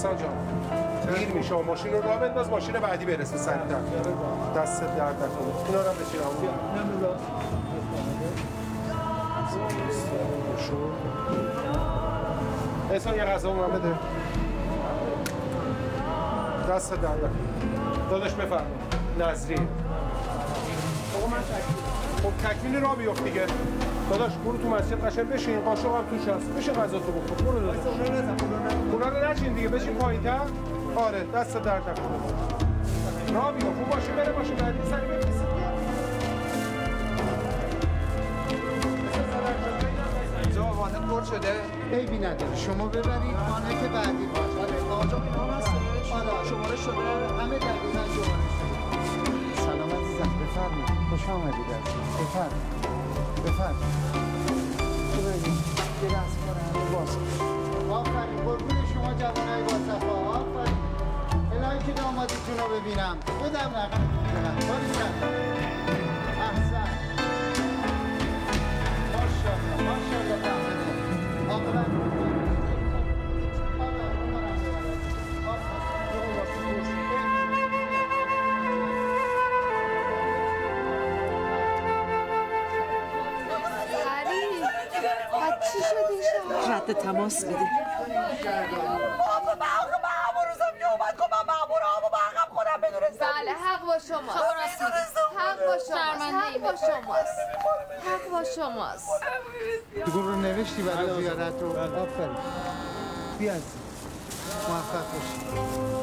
احسان جان دیر میشه و ماشین رو راه بنداز ماشین بعدی برسه سریع‌تر. دست درد نکنه. اینا رو هم بچین همون. احسان یه غذا من بده. دست درد نکنه. داداش بفرما. نظری. آقا من خب تکمیل راه بیفت دیگه. داداش برو تو مسجد قشنگ بشین قاشق هم توش هست. بشین غذا تو بخور. برو داداش. اونا رو نچین دیگه بشین پایین‌تر. آره دست درد نکنه. راه بیفت. خوب باشه بره باشه بعدی سری بفرستید. وانه پر شده؟ عیبی نداره شما ببرید وانه که بعدی باشه. آجا اینا هستش؟ آره شماره شده؟ همه دقیقا شماره شده. سلام عزیزم بفرمایید. خوش آمدید عزیزم. بفرمایید. تو بگید یه دستگاه همه باز. آفرین قربون شما جوانای با صفا. آفرین الهی که دامادیتون رو ببینم. بودم رقم کنم. باریکن. احسن. ماشاءالله فهمیدم. آفرین. چی شدی شما؟ رد تماس بده. بابا من همون روزم که اومد گفت من مأمورامو با عقب خودم بدونستم. بله حق با شماست. حق با شماست. حق با شماست. دیگه رو نوشتی برای زیارت رو. آفرین. بیا عزیزم. موفق باشی.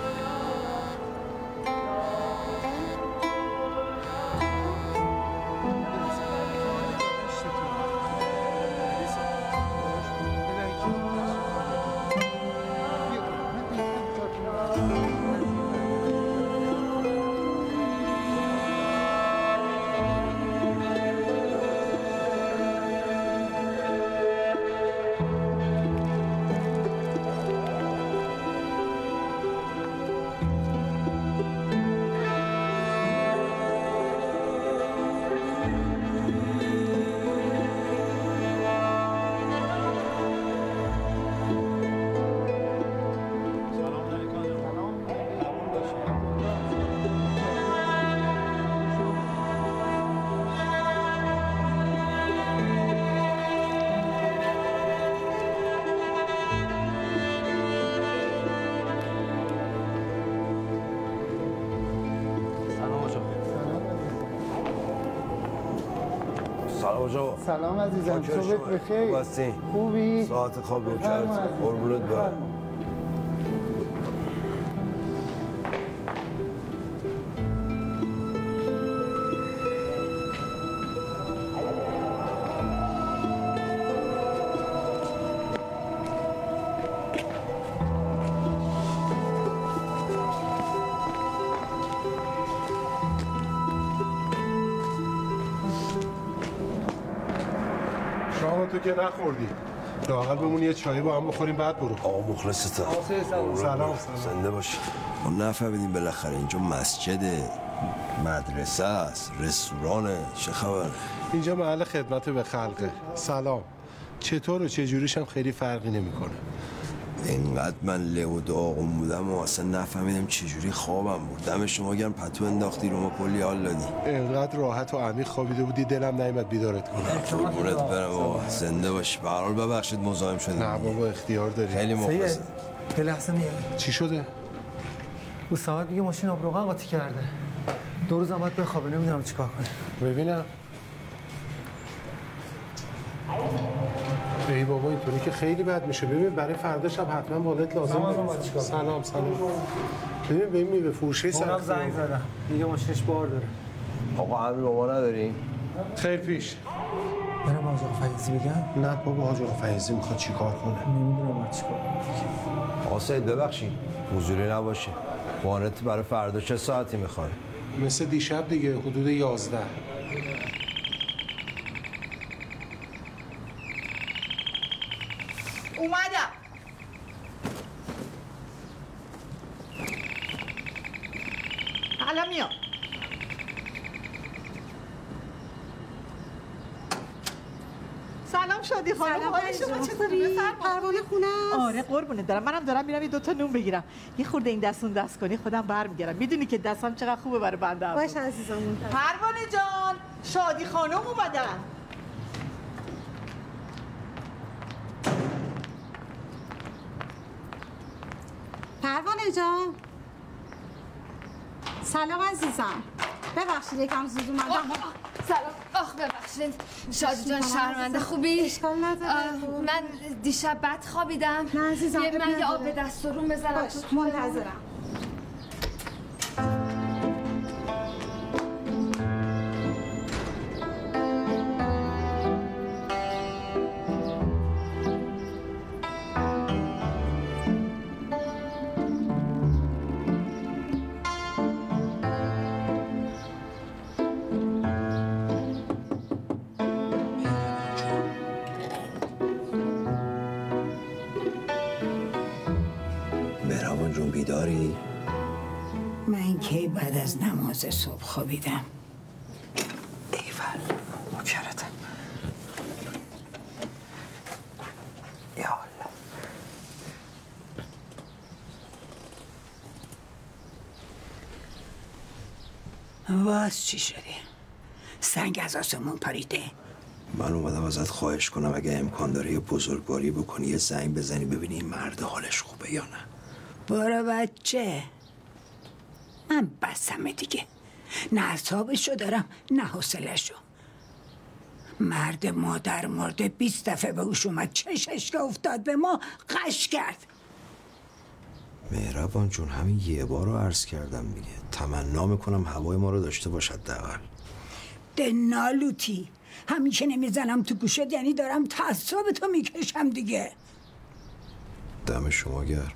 سلام عزیزم صبحت بخیر. خوبی؟ ساعت خواب کرد قربونت برم. تو که نخوردی لااقل بمون یه چایی با هم بخوریم بعد برو. آقا مخلصتم. سلام. زنده باشی. ما نفهمیدیم بالاخره اینجا مسجده، مدرسه است، رستورانه، چه خبر؟ اینجا محل خدمت به خلقه. سلام. چطور و چه جوریش هم خیلی فرقی نمیکنه. اینقدر من له و داغون بودم و اصلا نفهمیدم چجوری خوابم برد. دم شما گرم پتو انداختی رو ما کلی حال دادی. اینقدر راحت و عمیق خوابیده بودی دلم نیامد بیدارت کنم. قربونت برم بابا زنده باشی. به هر حال ببخشید مزاحم شدیم. نه بابا اختیار داری. خیلی مخلصم. یه لحظه میاد. چی شده؟ اوساما دیگه ماشین آبروغن قاطی کرده. 2 روز اومد بخوابه نمیدونم چیکار کنه. ببینم. ای بابا اینطوری که خیلی بد میشه. ببین برای فردا شب حتما والت لازم داره. سلام. ببین به این میوه فروشی اونم زنگ زدم دیگه ماشینش بار داره. آقا امری با ما نداریم؟ خیر پیش. برم حاج آقا فیضی بگم؟ نه بابا حاج آقا فیضی میخواد چیکار کنه؟ نمیدونم باید چیکار کنه. آقا سید ببخشید حضوری نباشه. وانت برای فردا چه ساعتی میخوای؟ مثل دیشب دیگه حدود 11. اومدم. الان میام. سلام شادی خانم. حال شما چطوری؟ پروانه خونه است؟ آره قربونت دارم. منم دارم میرم یه 2 تا نون بگیرم. یه خورده این دستون دست کنی خودم برمیگردم. میدونی که دستم چقدر خوبه برای بنده. باشه عزیزم. پروانه جان، شادی خانم اومدن. پروانه جان. سلام عزیزم. ببخشید یکم زود اومدم. سلام. آخ ببخشید شادی جان، شرمنده. خوبی؟ اشکال نداره. من دیشب بد خوابیدم. نه عزیزم. من یه آب به دست و روم بزنم. باش منتظرم. مهربان جون بیداری؟ من کی بعد از نماز صبح خوابیدم. ایول مکرتم. یا الله. واس چی شده؟ سنگ از آسمون پریده؟ من اومدم ازت خواهش کنم اگه امکان داره یه بزرگواری بکنی، یه زنگ بزنی ببینی این مرد حالش خوبه یا نه. برو بچه، من بسمه دیگه. نه اعصابشو دارم نه حوصله‌شو. مرد مادر مرده 20 دفعه به اوش اومد، چشش که افتاد به ما قش کرد. مهربان جون همین یه بار رو عرض کردم دیگه. تمنا میکنم هوای ما رو داشته باشد دقیقا. دنالوتی همیشه نمیزنم تو گوشت، یعنی دارم تعصب تو میکشم دیگه. دم شما گرم.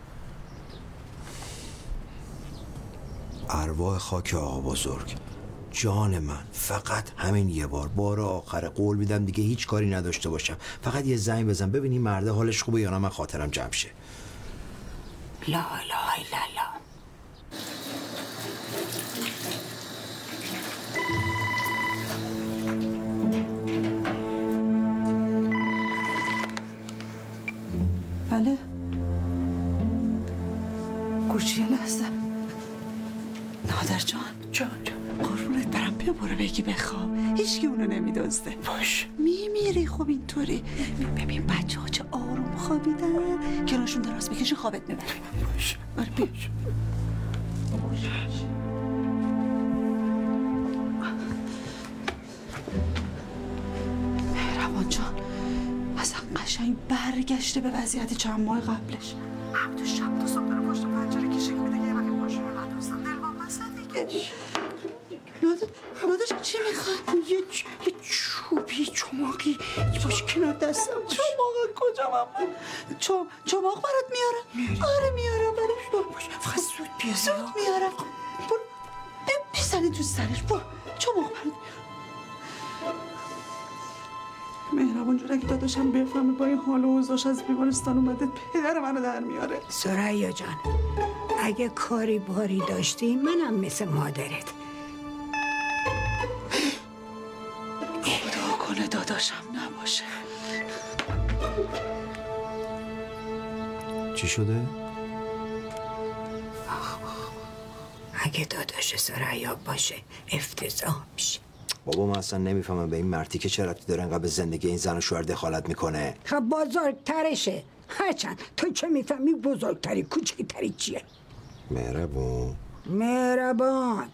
ارواح خاک آقا بزرگ، جان من، فقط همین یه بار آخر قول میدم دیگه هیچ کاری نداشته باشم. فقط یه زنگ بزن ببینی مرده حالش خوبه یا نه، من خاطرم جمع شه. لا لا لا لا. بله گوشی لحظه. نادر جان قربونت برم، بیا برو بگی بخواب. هیچکی اونو نمیدزده. باش میمیری. خب اینطوری ببین بچه ها چه آروم خوابیدن، کنارشون دراز بکشی خوابت میبره. باش آره بیا. مهربان جان اصلا قشنگ برگشته به وضعیت چند ماه قبلش. هم تو شب تا صبح داره پشت پنجره کشی میده که یه وقت ماشین رو ندوستم دلوان بسته دیگه. نادر چی میخواد؟ یه چوبی چماقی باش کنار دستم. چماق کجا من؟ چماق برات میارم. آره میارم برش. فقط زود بیا. زود میارم. برو بزنی تو سرش. برو چماق برات. مهربان جون اگه داداشم بفهمه با این حال و اوضاعش از بیمارستان اومده پدر منو در میاره. سریا جان اگه کاری باری داشتی منم مثل مادرت. خدا کنه داداشم نباشه. چی شده؟ اگه داداش سریا باشه افتضاح میشه. بابا من اصلا نمیفهمم به این مرتی که چه ربطی داره انقدر به زندگی این زن و شوهر دخالت میکنه. خب بزرگترشه. هرچند تو چه میفهمی بزرگتری کوچکتری چیه؟ مهربان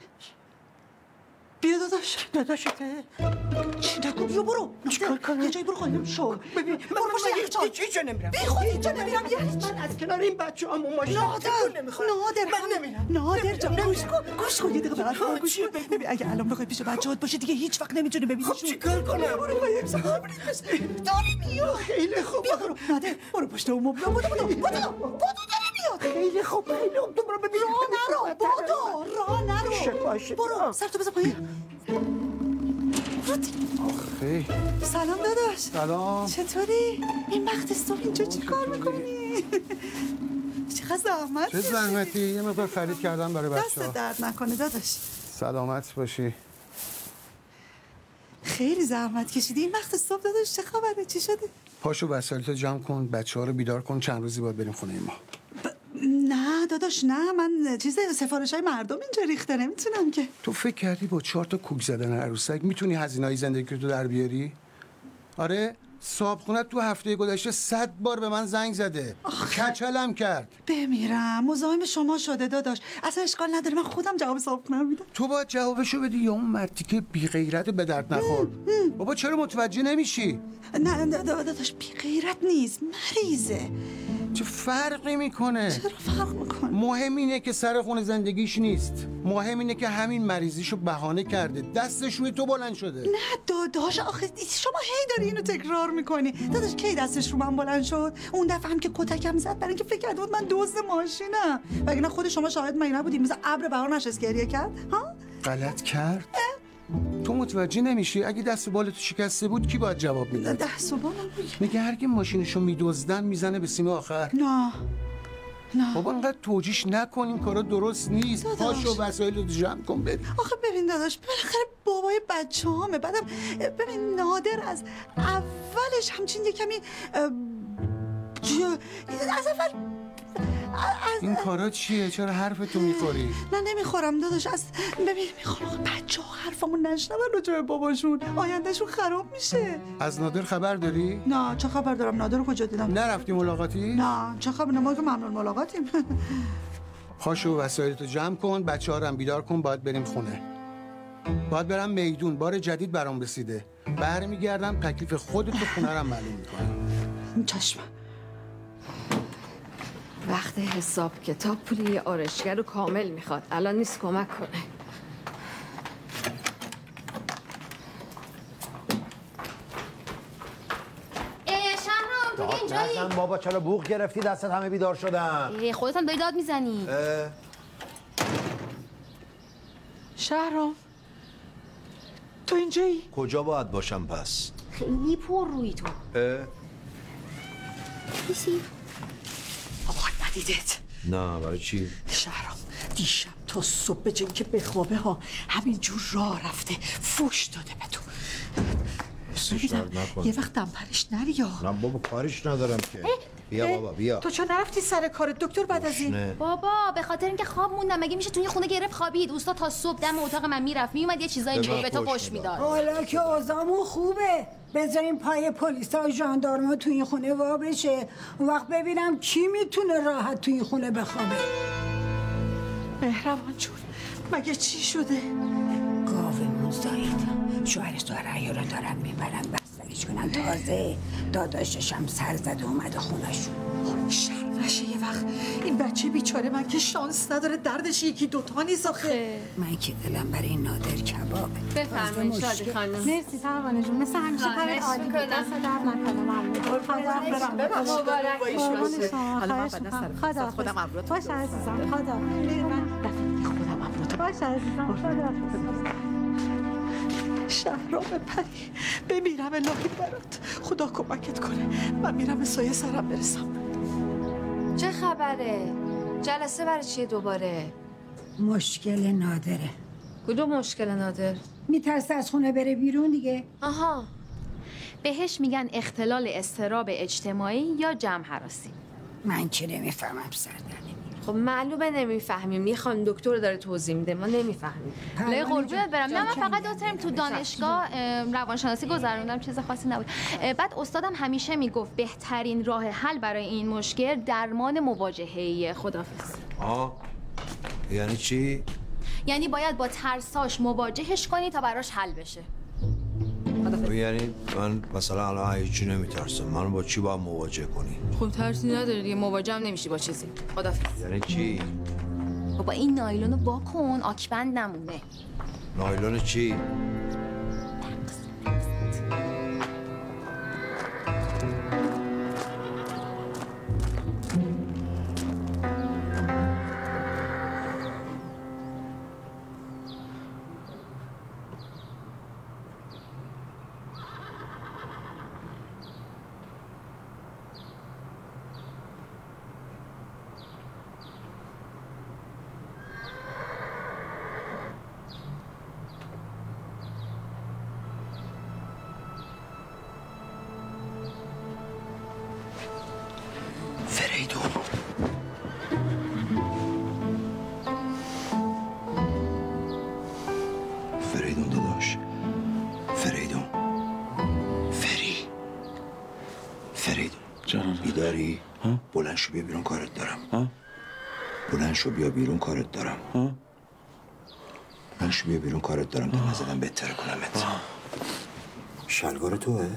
بیا داداشته چی نکن. بیا برو چیکار کنم؟ یه جایی برو خواهیم شو. ببین من برو هیچ جا نمیرم. بی خود اینجا نمیرم. من از کنار این بچه همون ماشین نادر نمیرم. نادر جان گوش کن یه دقیقه برای گوش کن. ببین اگه الان بخوای پیش بچه‌هات باشه دیگه هیچ وقت نمیتونی ببینیشون. خب چیکار کنم؟ برو خواهیم صبر داری میاد. خیلی خوب. بیا برو نادر برو پشت اون مبل. بدو داری میاد. خیلی خوب تو برو ببین. راه نرو. برو سرتو بزن پایین. آخه سلام داداش. سلام. چطوری؟ این وقت صبح اینجا چی کار میکنی؟ چقدر زحمت چه زحمتی؟ یه مقدار خرید کردم برای بچه‌ها. دست درد نکنه داداش. سلامت باشی. خیلی زحمت کشیدی این وقت صبح داداش. چه خبره؟ چی شده؟ پاشو وسایلتو جمع کن، بچه‌ها رو بیدار کن، چند روزی باید بریم خونه ما. نه داداش نه، من سفارش‌های مردم اینجا ریخته نمیتونم که. تو فکر کردی با 4 تا کوک زدن عروسک میتونی هزینه‌های زندگی رو در بیاری؟ آره؟ صاحبخونه‌ت تو هفته گذشته 100 بار به من زنگ زده. کچلم کرد. بمیرم مزاحم شما شده داداش. اصلا اشکال نداره، من خودم جواب صاحبخونه میدم. تو باید جوابشو بدی یا اون مردی که بی غیرت به درد نخور. بابا چرا متوجه نمیشی؟ نه داداش بی غیرت نیست، مریضه. چه فرقی میکنه؟ چرا فرق میکنه؟ مهم اینه که سر خون زندگیش نیست. مهم اینه که همین مریضیشو بهانه کرده، دستش روی تو بلند شده. نه داداش آخه شما هی داری اینو تکرار میکنی. داداش کی دستش رو من بلند شد؟ اون دفعه هم که کتکم زد برای اینکه فکر کرده بود من دزد ماشینم. وگرنه خود شما شاهد من نبودیم. مثلا ابر بهار نشست گریه کرد ها؟ غلط کرد؟ تو متوجه نمیشی؟ اگه دست بالتو شکسته بود کی باید جواب میداد؟ دست و بالم میگه هر کی ماشینشو میدزدن میزنه به سیم آخر. نه بابا انقدر توجیش نکن، این کارا درست نیست. پاشو وسایلتو جمع کن بریم. آخه ببین داداش بالاخره بابای بچه‌هامه. بعدم ببین نادر از اولش همچین یه کمی از اول این کارا چیه؟ چرا حرفتو میخوری؟ نه نمیخورم داداش. ببین میخوام بچه ها حرفمون نشنون راجع به باباشون، آیندهشون خراب میشه. از نادر خبر داری؟ نه چه خبر دارم؟ نادر رو کجا دیدم؟ نرفتی ملاقاتی؟ نه چه خبر؟ ما که ممنون ملاقاتیم. پاشو وسایلتو جمع کن، بچه‌ها رو هم بیدار کن، باید بریم خونه. باید برم میدون، بار جدید برام رسیده. برمیگردم تکلیف خودت تو خونه رو معلوم میکنم. چشم. وقت حساب کتاب پولی یه آرایشگر رو کامل میخواد. الان نیست کمک کنه. شهرام دیگه اینجایی؟ نزن بابا، چرا بوق گرفتی دستت همه بیدار شدن؟ خودت هم داری داد میزنی. شهرام تو اینجایی؟ کجا باید باشم پس؟ خیلی پر روی تو. بیسی بابا ندیدت. نه برای چی؟ شهرام دیشب تا صبح به جایی که بخوابه ها همینجور راه رفته فوش داده به تو. یه وقت دمپرش نری یا؟ نه بابا کارش ندارم که. بیا بابا بیا. تو چون نرفتی سر کار دکتر بعد از این؟ بابا به خاطر اینکه خواب موندم. مگه میشه تو این خونه گرفت خوابید؟ اوستا تا صبح دم اتاق من میرفت میومد یه چیزایی میگفت به تو پشت میداد. حالا که اوضاعمون خوبه بذاریم پای پلیسا و ژاندارما تو این خونه وا بشه، اون وقت ببینم کی میتونه راحت تو این خونه بخوابه. مهربان جون مگه چی شده؟ گاومون زایید، شوهرش تو عیارا دارن میبرن بستریش کنن. تازه داداشش هم سر زده اومده خونه‌شون. شرم نشه یه وقت این بچه بیچاره من که شانس نداره دردش یکی دوتا نیست آخه. من که دلم برای این نادر کبابه. بفرمایید شادی خانم. مرسی پروانه جون، مثل همیشه کارت عالی بود. دست درد نکنه. ممنون. مبارک باشه. حالا من بعد خودم ابروت باشه عزیزم. خدا خودم ابروت باشه عزیزم. خدا شهرام پری بمیرم الهی برات، خدا کمکت کنه. من میرم به سایه سرم برسم. چه خبره؟ جلسه برای چیه دوباره؟ مشکل نادره. کدوم مشکل نادر؟ میترسه از خونه بره بیرون دیگه. آها بهش میگن اختلال اضطراب اجتماعی یا جمع هراسی. من که نمیفهمم سردرنمی. خب معلومه نمیفهمیم. میخوان دکتر داره توضیح میده ما نمیفهمیم. لای قربونت برم. نه من فقط 2 ترم تو دانشگاه روانشناسی گذروندم، چیز خاصی نبود. بعد استادم همیشه میگفت بهترین راه حل برای این مشکل درمان مواجهه‌ای. خدافظ. یعنی چی؟ یعنی باید با ترساش مواجهش کنی تا براش حل بشه. یعنی من مثلا الان هیچی نمیترسم، من با چی باید مواجه کنی؟ خب ترسی نداری دیگه، مواجه هم نمیشی با چیزی. خدافظ. یعنی چی؟ بابا این نایلونو وا کن آکبند نمونه. نایلون چی؟ فرید جانم بیداری؟ بلند شو بیا بیرون کارت دارم. بلند شو بیا بیرون کارت دارم. بلند شو بیا بیرون کارت دارم. تا نزدم بهتر کنمت. شلوار توه؟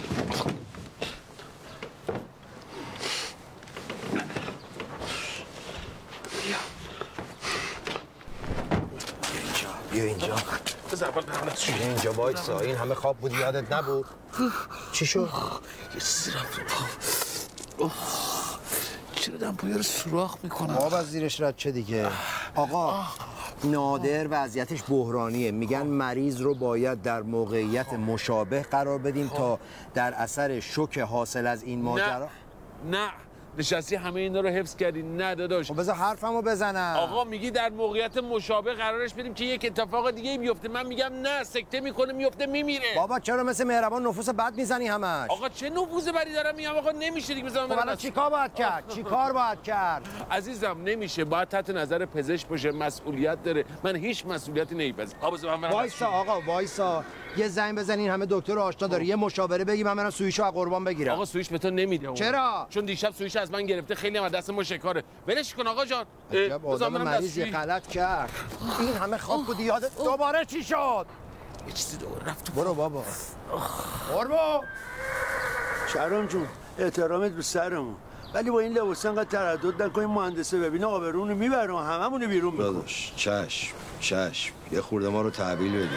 بیا اینجا. بذار اول برم نسو. بیا اینجا وایسا. این همه خواب بود یادت نبود؟ چی شد؟ یه چیزی رفت تو پام. چرا دمپایی رو سوراخ میکنم؟ آب از زیرش رد چه دیگه؟ آقا نادر وضعیتش بحرانیه. میگن مریض رو باید در موقعیت مشابه قرار بدیم تا در اثر شوک حاصل از این ماجرا. نه نشستی همه اینا رو حفظ کردی. نه داداش. خب بذار حرفمو بزنم. آقا میگی در موقعیت مشابه قرارش بدیم که یک اتفاق دیگه بیفته. من میگم نه، سکته میکنه میفته میمیره. بابا چرا مثل مهربان نفوس بد میزنی همش؟ آقا چه نفوذ بدی دارم میگم. آقا نمیشه دیگه. بذار خب الان چیکار باید کرد؟ چیکار باید کرد؟ عزیزم نمیشه. باید تحت نظر پزشک باشه. مسئولیت داره. من هیچ مسئولیتی نمیپذیرم. وایسا آقا وایسا. یه زنگ بزنین همه دکتر آشنا داره. یه مشاوره بگی من برم سویشو از قربان بگیرم. آقا سویش به تو نمیده. چرا؟ چون دیشب سویش از من گرفته. خیلی هم دست ما شکاره. ولش کن آقا جان. عجب آدم مریضی غلط کرد. این همه خواب بودی یادت دوباره چی شد؟ یه چیزی دوباره رفت. برو بابا. قربو. شهرام جون احترامت به سرمون، ولی با این لباس انقدر تردد نکن. مهندسه ببینه آبرونو میبرم هممون بیرون میکنم. داداش چشم یه خورده ما رو تحویل بدید.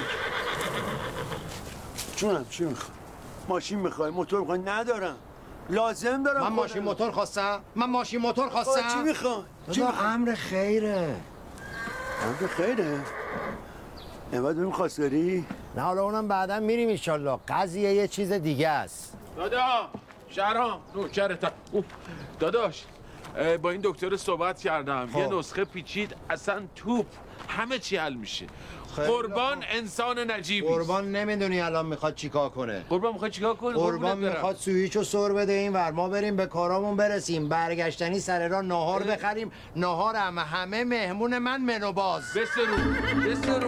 جونم چی میخوای؟ ماشین میخوای؟ موتور میخوای؟ ندارم. لازم دارم. من ماشین موتور خواستم. چی میخوای؟ امر خیره. امر خیره؟ امروز بریم خواستگاری؟ نه حالا اونم بعدا میریم انشالله. قضیه یه چیز دیگه است. دادا شهرام نوکرتم. داداش با این دکتر صحبت کردم. یه نسخه پیچید اصلا توپ همه چی حل میشه. قربان انسان نجیبی. قربان نمیدونی الان میخواد چیکار کنه. قربان میخواد چیکار کنه؟ قربان میخواد سویچو سر بده این ور، ما بریم به کارامون برسیم، برگشتنی سر راه ناهار بخریم. ناهار همه مهمون من منو باز. بسرو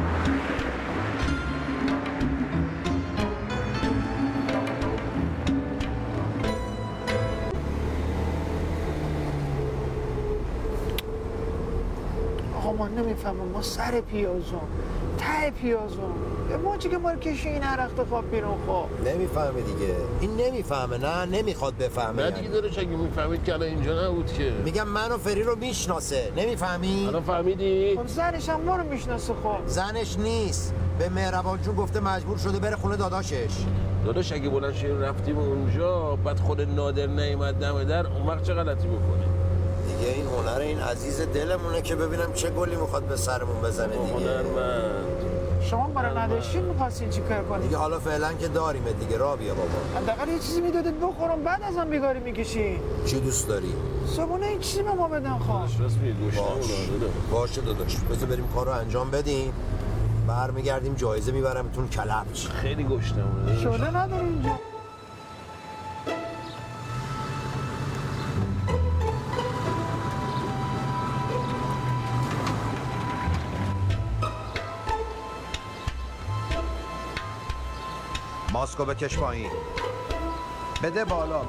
من نمیفهمم. ما سر پیازون ته پیازون ما چی که ما رو کشی این عرق خواب بیرون. خب نمیفهمه دیگه. این نمیفهمه. نه نمیخواد بفهمه. نه دیگه داره چگه میفهمید که الان اینجا نبود که. میگم منو فری رو میشناسه. نمیفهمی؟ الان فهمیدی؟ خب زنش هم ما رو میشناسه. خب زنش نیست. به مهربان جون گفته مجبور شده بره خونه داداشش. داداش اگه بلند شدیم رفتیم اونجا بعد خود نادر نیومد دم در، اون وقت چه غلطی بکنه؟ دیگه این هنر این عزیز دلمونه که ببینم چه گلی میخواد به سرمون بزنه دیگه. هنرمند. شما برای نداشتین میخواستین چی کار کنید؟ دیگه حالا فعلا که داریم دیگه. راه بیا بابا. حداقل یه چیزی میدادید بخورم بعد از هم بیگاری میکشین. چی دوست داری؟ صبونه این چیزی به ما بدن. خواهد راست میگی. باشه داداش. بذار بریم کار رو انجام بدیم. برمیگردیم جایزه میبرمتون کلبش. خیلی گشتم. شله نداری اینجا. ماسکو بکش پایین. بده بالا.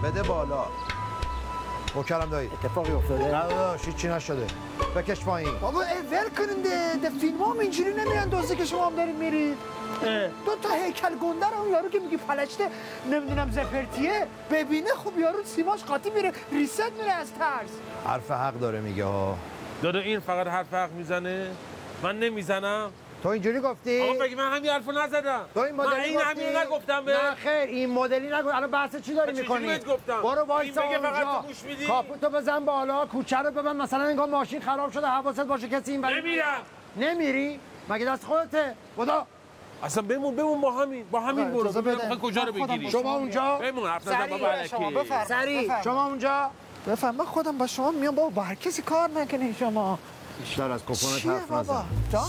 مکرم دایی. اتفاقی افتاده؟ نه داداش هیچی نشده. بکش پایین. بابا ول کنین ده فیلم هم اینجوری نمیرن دوسته که شما هم دارید میرید. دو تا هیکل گنده رو اون یارو که میگی فلجته نمیدونم زفرتیه ببینه خب یارو سیماش قاطی میره ریست میره از ترس. حرف حق داره میگه ها. دادا این فقط حرف حق میزنه؟ من نمیزنم. تو اینجوری گفتی؟ آقا بگی من همین حرفو نزدم. تو این مدلی من این همین نگفتم به. نه خیر این مدلی نگو. الان بحث چی داری میکنی؟ برو وایسا اونجا. کاپوتو بزن بالا، کوچه رو ببن مثلا انگار ماشین خراب شده حواست باشه کسی این نمیرم. نمیری؟ مگه دست خودته؟ خدا اصلا بمون با همین برو. ببین کجا رو بگیری؟ شما اونجا بمون حرف نزن بابا الکی. سری شما اونجا بفهم. من خودم با شما میام بابا با هر کسی کار نکنین شما. بیشتر از کپونت حرف نزن. جان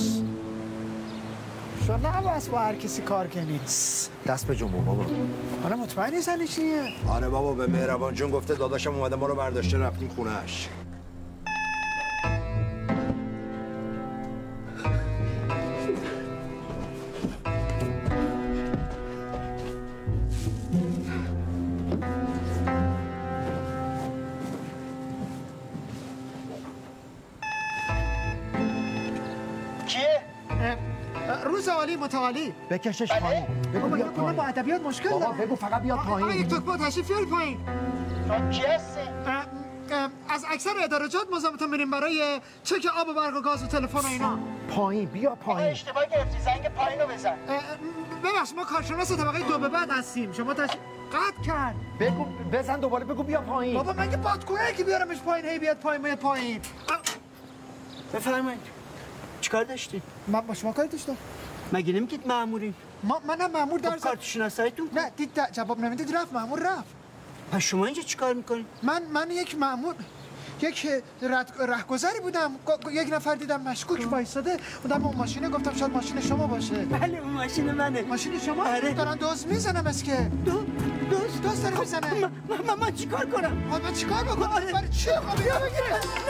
شما نه بس با هر کسی کار کنید. دست به جنبون بابا. آره مطمئنی زنی چیه؟ آره بابا به مهربان جون گفته داداشم اومده ما رو برداشته رفتیم خونه‌اش. متعالی بکشش پایین. بگو بیاد من پایین. با ادبیات مشکل بابا دارم. بگو فقط بیاد آقا یک پایین. توک تشریف بیار پایین. کی هستی؟ از اکثر ادارجات مزاحمتون میریم برای چک آب و برق و گاز و تلفن و اینا. پایین بیا پایین. اشتباه گرفتی، زنگ پایین رو بزن. ببخشید ما کارشناس طبقه 2 به بعد هستیم. شما قطع کرد. بگو بزن دوباره بگو بیا پایین. بابا من که بادکنه که بیارمش پایین هی بیاد پایین. بفرمایید. چیکار داشتی؟ من با شما کاری داشتم. مگه نمیگید مأمورین؟ منم مأمور در کارت شناساییتون؟ نه دید جواب نمیدید رفت مأمور رفت. پس شما اینجا چیکار میکنید؟ من یک مأمور یک رهگذری بودم. یک نفر دیدم مشکوک وایساده بودم اون ماشینه، گفتم شاید ماشین شما باشه. بله اون ماشین منه. ماشین شما؟ آره. دارن دزد میزنم اسکه. دزد داره میزنه. من چیکار کنم؟ من چیکار بکنم؟ برای چی خب بیا بگیره.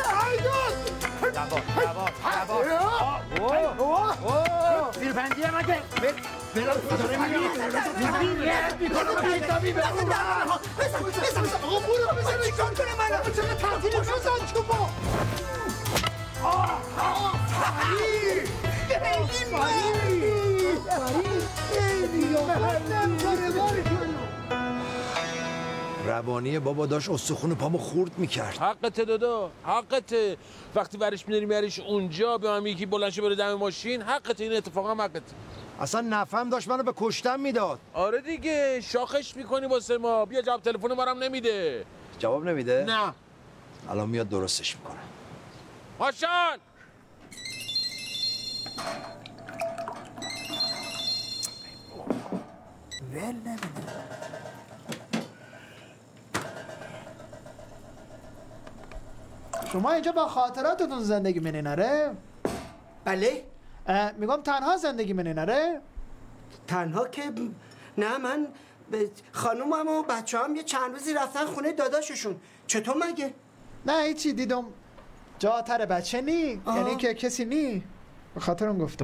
زیربندی مگه؟ برو داره روانی بابا داشت استخون پامو خورد میکرد. حقته دادا، حقته. وقتی ورش می‌داری اونجا به من یکی بلند شه بره دم ماشین، حقته. این اتفاقا حقته. اصلا نفهم داشت منو به کشتن میداد. آره دیگه، شاخش میکنی واسه ما. بیا جواب تلفن ما رو هم نمیده. جواب نمیده؟ نه. الان میاد درستش میکنه. ماشال ول نمیده. شما اینجا با خاطراتتون زندگی منین آره؟ بله؟ میگم تنها زندگی منین آره؟ تنها که نه، من خانومم و بچه هم یه چند روزی رفتن خونه داداششون. چطور مگه؟ نه هیچی، دیدم جا تر بچه نی. یعنی که کسی نی، به خاطر اون گفتم.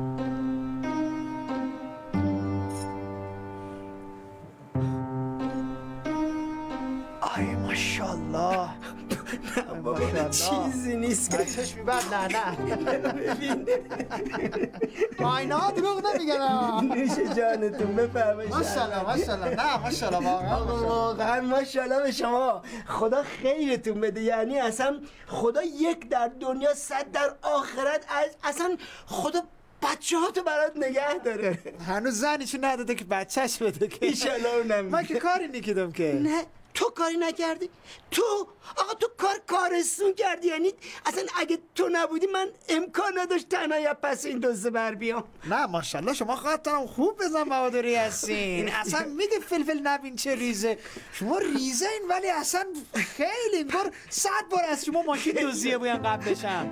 آی ماشاءالله. نه بابا چیزی نیست که بچهش میبرد. نه ببین آینه ها دروغ نمیگن. نوش جانتون بفرمایید. ماشاءالله. نه ماشاءالله واقعا ماشاءالله به شما. خدا خیرتون بده. یعنی اصلا خدا یک در دنیا 100 در آخرت. اصلا خدا بچه ها تو برات نگه داره. هنوز زنیشو نداده که بچهش بده که ایشالله اونم. من که کاری نکردم که. نه تو کاری نکردی؟ آقا تو کارستون کردی. یعنی اصلا اگه تو نبودی من امکان نداشت تنهایی پس این دوزه بر بیام. نه ماشاءالله شما خاطرم خوب بزن بهادری هستین. اصلا میگه فلفل نبین چه ریزه. شما ریزه این ولی اصلا خیلی انگار 100 بار از شما ماشین دزدیده بودن قبلشم.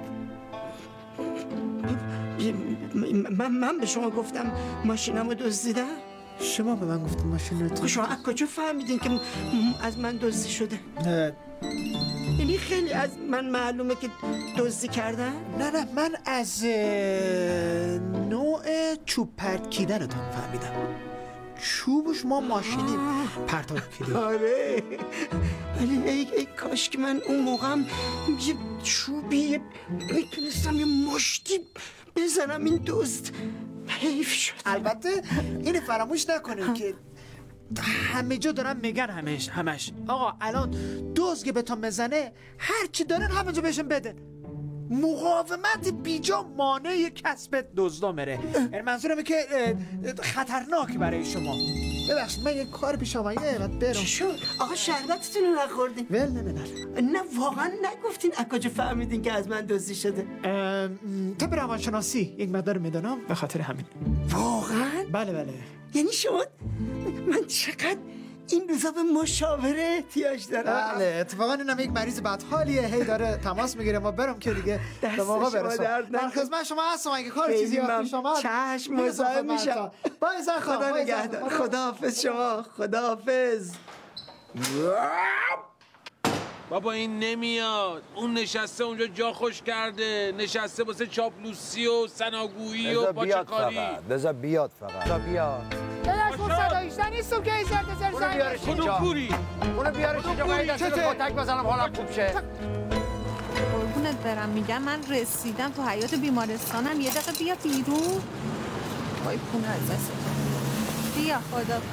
من به شما گفتم ماشینمو دزدیدن؟ شما به من گفتین ماشین رو شما از کجا فهمیدین که از من دزدی شده؟ یعنی خیلی از من معلومه که دزدی کردن؟ نه من از نوع چوب پرت کیدنتون فهمیدم. چوبش ما ماشینی پرتاب کردیم. آره ولی ای کاش که من اون موقعم یه چوبی میتونستم یه مشتی بزنم این دزد. حیف شد. البته اینو فراموش نکنید که همه جا دارن میگن همش آقا الان دزد که بهتون بزنه هر چی دارن همه جا بهشون بدن. مقاومت بیجا مانع کسب دزدا میره. یعنی منظورمه که خطرناک برای شما. ببخشید من یه کار پیش آمده بعد برم. چی شد؟ آقا شربتتون رو نخوردین؟ ول نمیدن. نه واقعا نگفتین از کجا فهمیدین که از من دزدی شده؟ طب روانشناسی یک مقدار میدانم به خاطر همین. واقعا؟ بله. یعنی شما من چقدر این روزا به مشاوره احتیاج دارم. بله اتفاقا اینم یک مریض بدحالیه هی داره تماس میگیره. ما برم که دیگه به موقع برسم. در خدمت شما هستم اگه کار چیزی پیش اومد چشم مزاحم میشم. خدا نگهدار. خداحافظ شما. خداحافظ. بابا این نمیاد. اون نشسته اونجا جا خوش کرده. نشسته واسه چاپلوسی و سناگویی و پاچه‌کاری. بذار بیاد فقط. داداش اون صدایشتن نیستم که ایزر دزر زنگ بیارش اینجا. اونو بیارش اینجا باید دست رو کتک بزنم حالم خوب شه. قربونت برم میگم من رسیدم تو حیاط بیمارستانم. یه دقیقه بیا بیرون. وای پونه از دست بیا خدا.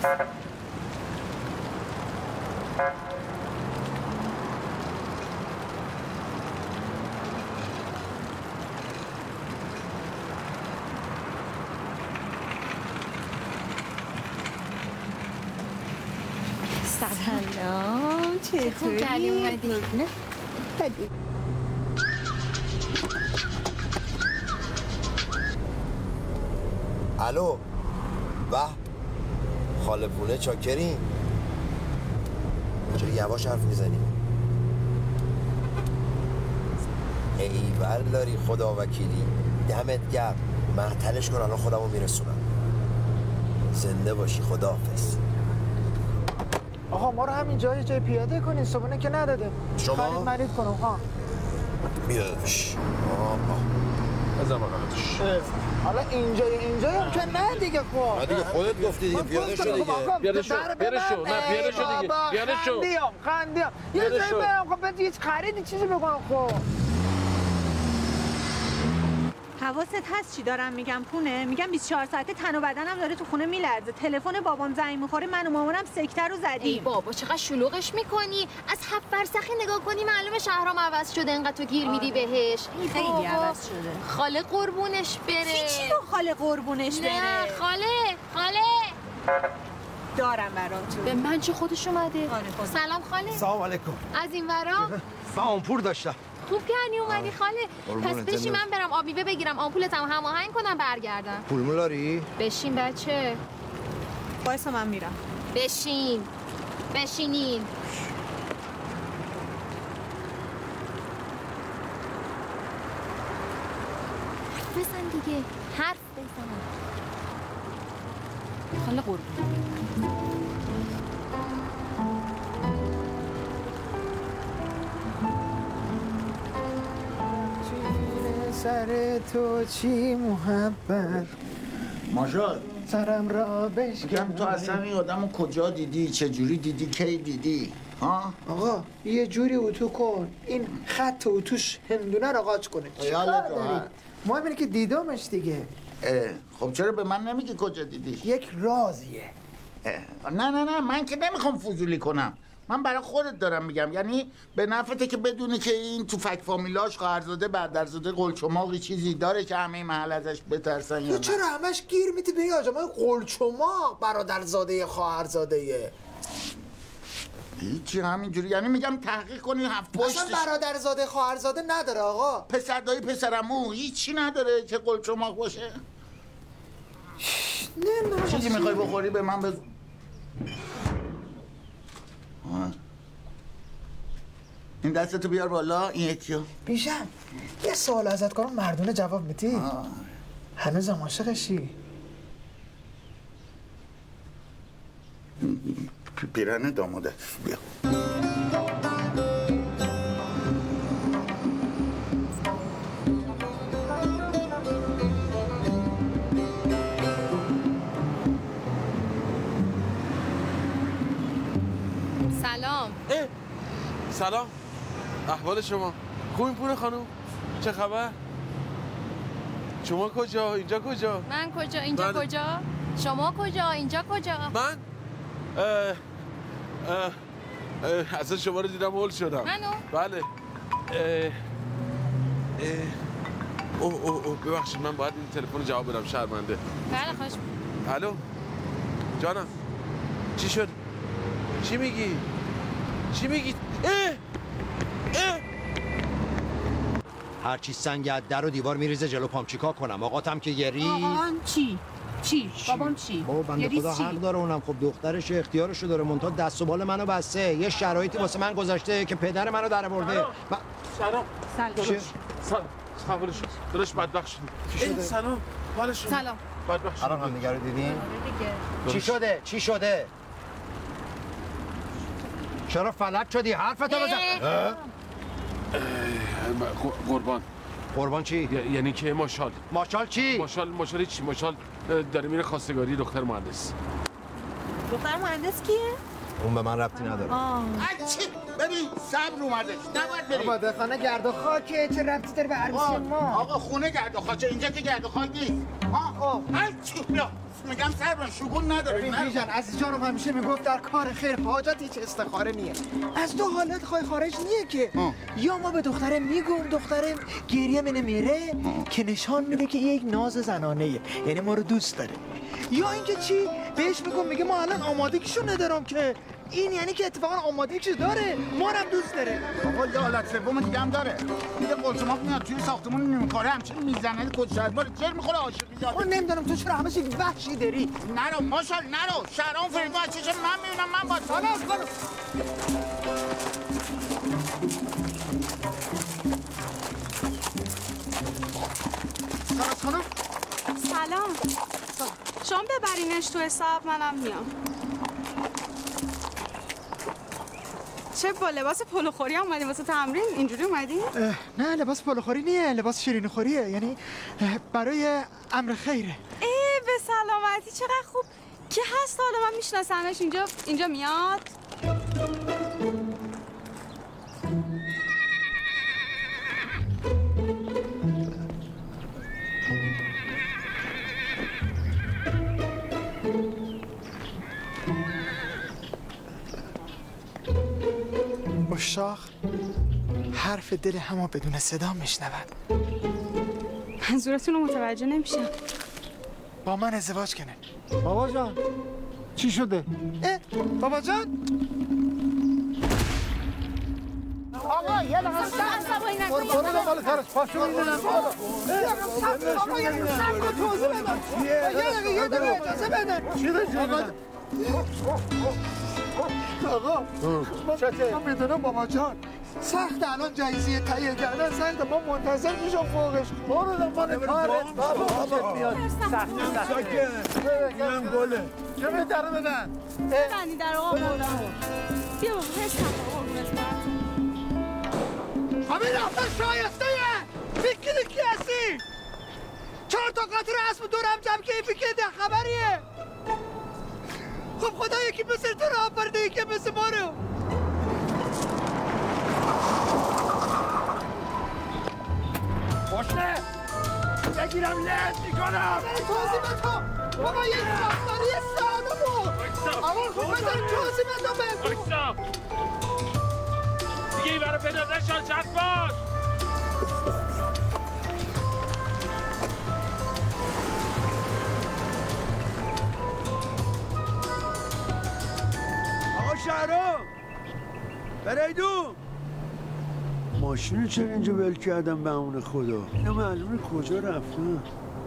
سلام چطوری؟ علی اومدی؟ نه بدی. الو و خاله پونه چاکرین. چرا یواش حرف میزنی؟ ایول داری خدا وکیلی. دمت گرم. معطلش کن الان خودمو میرسونم. زنده باشی خداحافظ. آقا ما رو همین جای پیاده کنین، صبحونه که نداده. شما؟ خرید کنم ها. بیادش. بزن مقامتش. حالا اینجا هم که نه دیگه خب. نه دیگه خودت گفتی دیگه پیاده شو دیگه. پیاده شو. نه پیاده شو دیگه. پیاده شو. خندیام. یه جایی برم خب بعد هیچ خریدی چیزی بکنم خب. حواست هست چی دارم میگم پونه؟ میگم 24 ساعته تن و بدنم داره تو خونه میلرزه. تلفن بابام زنگ میخوره، من و مامانم سکته رو زدیم. ای بابا چقدر شلوغش میکنی؟ از 7 فرسخی نگاه کنی معلومه شهرام عوض شده، انقدر تو گیر میدی بهش. خیلی عوض شده. خاله قربونش بره. چی رو خاله قربونش بره؟ نه خاله دارم براتون. به من چه خودش اومده؟ سلام خاله. سلام علیکم. از این ورا من آمپور داشتم. خوب کردی اومدی خاله. پس بشین من برم آب میوه بگیرم، آمپولتم هماهنگ کنم برگردم. پول مولاری؟ بشین بچه. وایسا من میرم. بشینین. بزن دیگه. حرف بزن. خاله قربون. سر تو چی محبت ماجال سرم را بشکن. تو اصلا این آدمو کجا دیدی؟ چجوری دیدی؟ کی دیدی؟ ها؟ آقا یه جوری اتو کن این خط اتوش هندونه رو قاچ کنه. یالت راحت. مهم اینه که دیدمش دیگه. خب چرا به من نمیگی کجا دیدی؟ یک رازیه. نه من که نمیخوام فضولی کنم. من برای خودت دارم میگم، یعنی به نفته که بدونی که این تو فک فامیلاش خواهرزاده برادرزاده قلچماقی چیزی داره که همه محل ازش بترسن یا نه؟ چرا همش گیر میدی به آجا؟ من قلچماق برادرزاده خواهرزاده. هیچی همینجوری، یعنی میگم تحقیق کنی هفت پشتش. اصلا برادرزاده خواهرزاده نداره آقا. پسردایی پسرمو هیچی نداره که قلچماق باشه. نه چیزی میخوای بخوری به من بگو. این دستتو بیار بالا. این یکیو بیشم یه سوال ازت کنم مردونه جواب میدی؟ هنوزم عاشقشی؟ پیرن دامادت بیا. سلام. احوال شما؟ خوبین پونه خانم؟ چه خبر؟ شما کجا؟ اینجا کجا؟ من کجا؟ اینجا کجا؟ شما کجا؟ اینجا کجا؟ من؟ اصلا شما رو دیدم هول شدم. منو؟ بله. اوه ببخشید من باید این تلفن جواب بدم، شرمنده. بله خواهش. الو جانم چی شد؟ چی میگی؟ هرچی سنگ از در و دیوار میریزه جلو پام چیکار کنم؟ آقاتم که یه ریز. آقام چی؟ بابام چی؟ بابا بنده خدا حق داره، اونم خب دخترش اختیارشو داره، منتها دست و بال منو بسته. یه شرایطی واسه من گذاشته که پدر منو در آورده. سلام. سلام. داداش بدبخت شدی. چی شده؟ سلام. سلام. بدبخت شدی. الان هم دیگه رو دیدین؟ چی شده؟ چرا فلج شدی؟ حرفتو بزن. قربان چی؟ یعنی که ماشال چی؟ ماشال چی؟ ماشال داره میره خواستگاری دختر مهندس. دختر مهندس کیه؟ اون به من ربطی نداره. چی؟ ببین صبر اومده نباید بریم. بابا خانه گرد و خاکه، چه ربطی داره به عروسی ما؟ آقا خونه گرد و خاکه، اینجا که گرد و خاک نیست. چی؟ بیا میگم صبر شگون نداره. ببین بیژن عزیز جانم همیشه میگفت در کار خیر حاجت هیچ استخاره نیه. از دو حالت خارج نیه که یا ما به دختره میگم دختره گریه منه میره که نشان میده که یک ناز زنانه، یعنی ما رو دوست داره، یا اینکه چی بهش میگه ما الان آمادگیشو ندارم که این یعنی که اتفاقا آمادگیشو داره، ما هم دوست داره. آقا یه حالت سوم دیگه هم داره. میگه قلچماق میاد توی ساختمون نیمکاره همچین میزنه کجشربار چر میخوره عاشقی یاد. من نمیدونم تو چرا همش یک وحشی داری. نرو ماشال نرو شهرام فریدون از چشم من میبینم من با تو. خانم سلام. شما ببرینش تو حساب منم میام. چه با لباس پلوخوری اومدی واسه تمرین؟ اینجوری اومدی؟ نه لباس پلوخوری نیه، لباس شیرینی خوریه، یعنی برای امر خیره. به سلامتی چقدر خوب. کی هست حالا من میشناسمش اینجا میاد؟ مشتاق حرف دل همو بدون صدا میشنون. منظورتون رو متوجه نمیشم. با من ازدواج کنه. بابا جان چی شده؟ بابا جان آقا یه لحظه عصبانی نکنید. برو مال سرش پاشو میدونم. آقا یه لحظه صبر کن توضیح بدن. یه دقیقه اجازه بدن. چی داری؟ آقا من میدونم بابا جان سخت الان جایزه تهیه کردن سخت، ما منتظر میشم فوقش. برو دنبال کارت بابا میاد. سخت اینم گله. چه بهتره بدن؟ بندی در آقا بردم. بیا بابا حسم قربونت برم. همین رفتن شایسته‌یه. فکر کی هستی؟ 4 تا قطر اسب دورم جمع که این فکر ده خبریه. خب خدا یکی مثل تو رو آورده یکی مثل ما رو. باشه بگیرم لحظ میکنم. توضیح بده بابا یه ساختاری سالو بود. آقا خب بذار توضیح بده بایستا دیگه این برای پیدا نشان چند باش. آقا شهرام فریدون ماشین چرا اینجا ول کردم به امون خدا؟ اینا معلومه کجا رفتن؟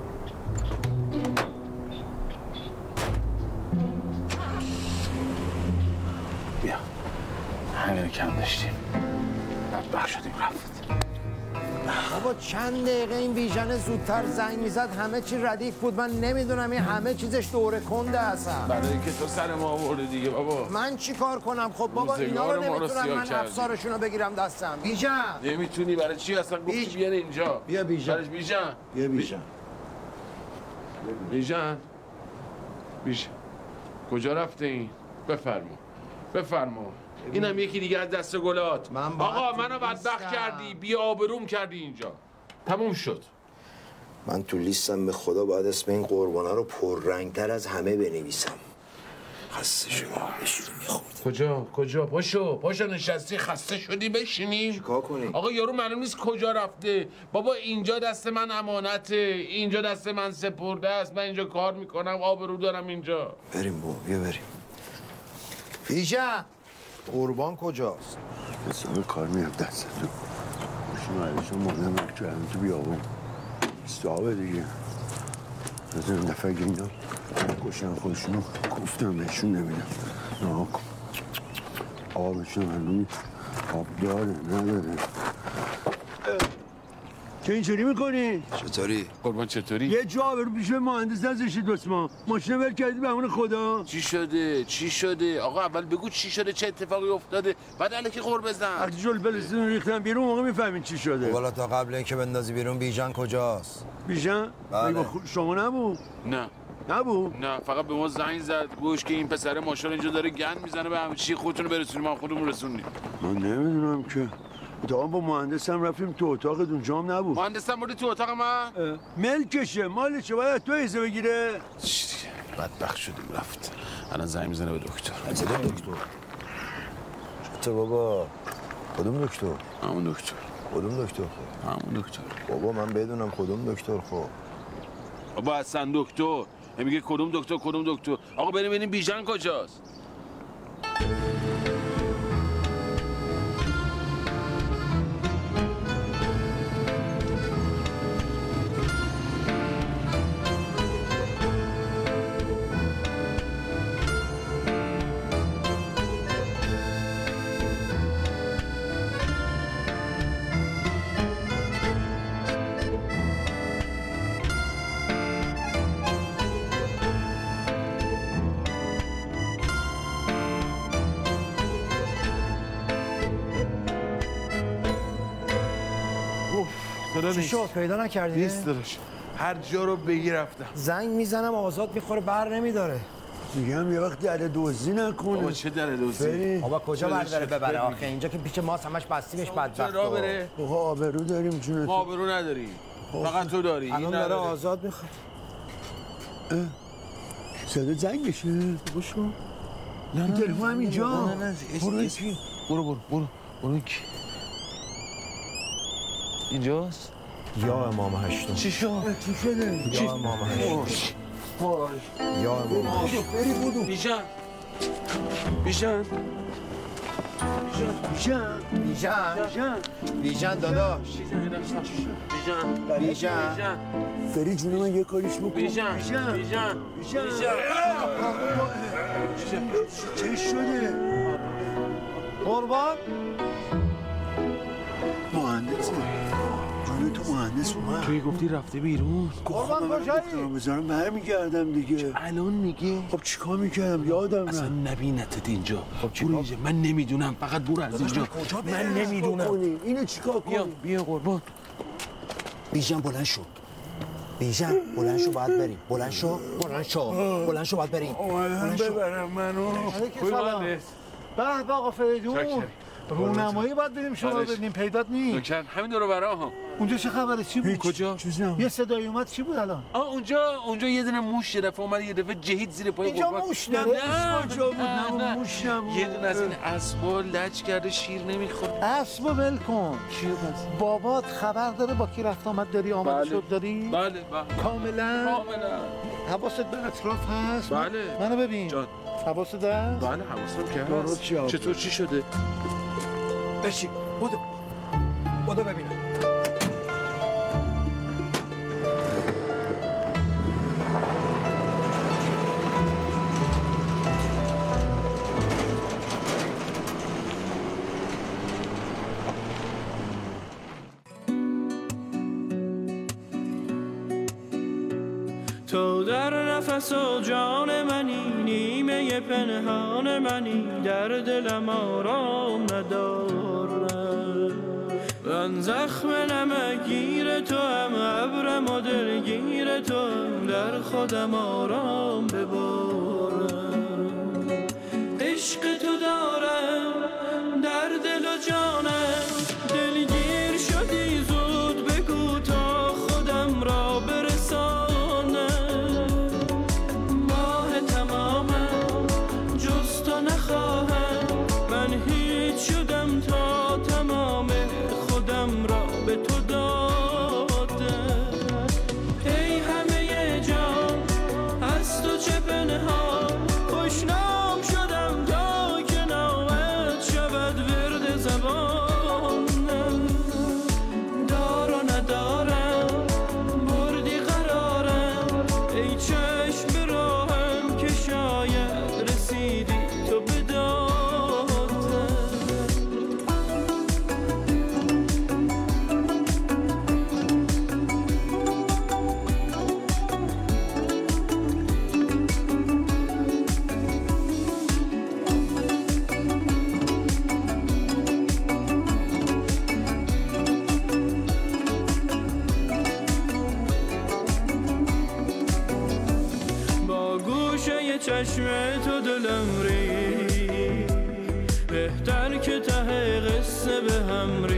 بیا همین کم داشتیم بدبخت شدیم رفت. بابا چند دقیقه این بیژن زودتر زنگ میزد همه چی ردیف بود. من نمیدونم این همه چیزش دوره کنده اصلا. برای که تو سر ما آورده دیگه بابا. من چی کار کنم؟ خب بابا اینا رو نمیتونم من افسارشون رو بگیرم دستم. بیژن نمیتونی برای چی اصلا گفتی بیان اینجا؟ بیا بیژن. برش بیژن. بیا بیژن. بیژن کجا رفته این؟ بفرما اینم یکی دیگه از دست گلات. آقا منو بدبخت کردی، بی آبروم کردی اینجا. تموم شد. من تو لیستم به خدا باید اسم این قربانا رو پررنگتر از همه بنویسم. خسته شدم بشینی میخورد. کجا پاشو نشستی خسته شدی بشینی؟ چیکار کنی؟ آقا یارو معلوم نیست کجا رفته. بابا اینجا دست من امانته، اینجا دست من سپرده است، من اینجا کار میکنم، آبرو دارم اینجا. بریم بابا بیا بریم. بیژن قربان کجاست؟ حساب کار میرم دستتون. ماشین علیشون مادم کردم تو بیابون. استعابه دیگه. از این دفعه اگه اینا کشن خودشونو گفتم بهشون نمیدم. نها کن. آبشون معلومی آب داره نداره. چه اینجوری میکنی؟ چطوری؟ قربان چطوری؟ یه جا برو پیش مهندس نذاشتید واسه ما. ماشین ول کردی به امون خدا. چی شده؟ آقا اول بگو چی شده، چه اتفاقی افتاده، بعد الکی قور بزن. وقتی جل بلستون ریختن بیرون موقع میفهمین چی شده. والا تا قبل اینکه بندازی بیرون بیژن کجاست؟ بیژن؟ بله. شما نبود؟ نه نبود؟ نه فقط به ما زنگ زد گوش که این پسر ماشال اینجا داره گند میزنه به همه چی، خودتون رو برسونیم، ما خودمون رسونیم. من نمیدونم که تا با مهندسم رفتیم تو اتاق اونجا هم نبود. مهندسم بودی تو اتاق من؟ ملکشه مالشه باید تو ایزه بگیره. بدبخت شدیم رفت. الان زنگ میزنه به دکتر. دکتر چطور بابا؟ کدوم دکتر؟ همون دکتر. کدوم دکتر؟ همون دکتر. بابا من بدونم کدوم دکتر. خب بابا حسن دکتر میگه کدوم دکتر. آقا بریم ببینیم بیژن کجاست. چی شد پیدا نکردی؟ نیست دارش هر جا رو بگی رفتم. زنگ میزنم آزاد میخوره بر نمیداره. میگم یه وقت در دزدی نکنه. بابا چه در دزدی؟ بابا کجا برداره ببره آخه اینجا که پیش ماست همش بستیمش بدبخت. راه بره. آقا آبرو داریم جونت. ما آبرو نداریم. فقط تو داری. الان داره آزاد میخواد. صدا زنگشه. بشو. نه تلفن اینجا. نه برو کی اینجاست؟ یا امام هشتم. چی شد؟ چی شده؟ یا امام هشتم. یا امام هشتم. بری بودو. بیژن داداش. بیژن بری جون من یه کاریش بکن. بیژن چه شده؟ قربان مهندس تو مهندس اومد. توی گفتی رفته بیرون. قربان کجایی؟ بذارم برمیگردم دیگه. الان میگی؟ خب چیکار میکردم یادم اصلا نه. نبینتت اینجا. خب برو اینجا. من نمیدونم فقط برو از اینجا. من نمیدونم. اینو چیکار کنی؟ بیا قربان. بیژن بلند شو. بیژن بلند شو باید بریم. بلند شو باید بریم. ببرم منو. سلام. به آقا فریدون. رونمایی باید بریم شما ببینیم پیدات نیست. نوکر همین دورو برا ها. اونجا چه خبره چی بود؟ کجا؟ یه صدایی اومد چی بود الان؟ اونجا یه دونه موش یه دفعه اومد یه دفعه جهید زیر پای اینجا قربان. موش داره؟ کجا بود؟ نه موش نبود. یه دونه از این اسبا لج کرده شیر نمیخوره. اسبو ول کن. چیه پس؟ بابات خبر داره با کی رفت آمد داری آمده شد داری؟ بله. کاملا حواست به اطراف هست؟ بله. منو ببین. جان. حواست هست؟ بله حواسم که چطور چی شده؟ بشین بودو ببینم. تو در نفس و جان منی، نیمه پنهان منی، در دلم آرام ندارم. من زخم نمگیر تو هم، ابرم و دلگیر تو هم، در خودم آرام ببارم. عشق تو دارم در دل و جانم، دلگیر شدی زود بگو تا خودم را برسانم. من هیچ شدم تا تمام خودم را به تو دادم. ای همه جان از تو چه پنهان، دلم